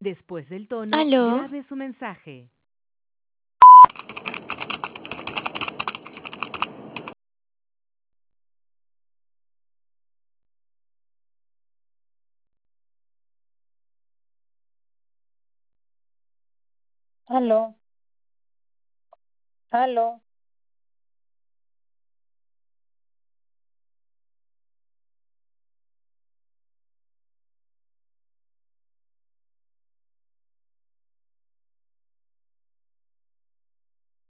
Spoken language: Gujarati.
Después del tono, Aló, grabe su mensaje. Aló, aló.